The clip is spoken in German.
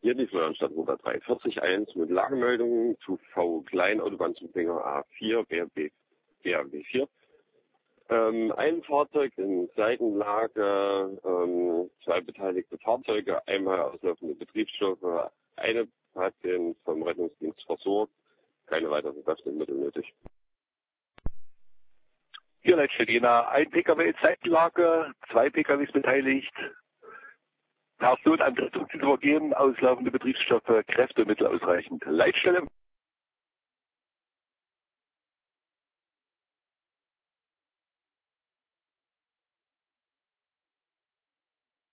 Hier die Florianstadt-Route 341 mit Lagemeldungen zu V Kleinautobahn-Zubringer A4 BRB 4. Ein Fahrzeug in Seitenlage, zwei beteiligte Fahrzeuge, einmal auslaufende Betriebsstoffe, eine Patient vom Rettungsdienst versorgt, keine weiteren Kräftemittel nötig. Hier Leitstelle Jena, ein Pkw in Seitenlage, zwei Pkws beteiligt. Person an Rettung zu übergeben, auslaufende Betriebsstoffe, Kräftemittel ausreichend. Leitstelle.